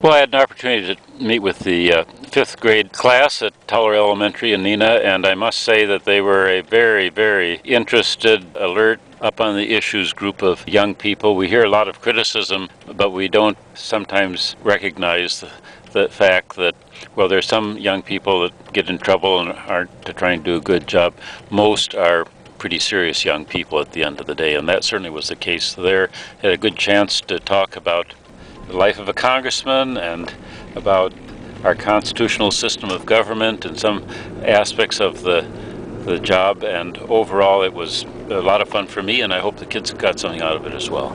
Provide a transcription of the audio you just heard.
Well, I had an opportunity to meet with the fifth grade class at Toller Elementary in Neenah, and I must say that they were a very, very interested, alert, up on the issues group of young people. We hear a lot of criticism, but we don't sometimes recognize the fact that, well, there's some young people that get in trouble and aren't trying to do a good job. Most are pretty serious young people at the end of the day, and that certainly was the case there. Had a good chance to talk about the life of a congressman and about our constitutional system of government and some aspects of the job, and overall it was a lot of fun for me, and I hope the kids got something out of it as well.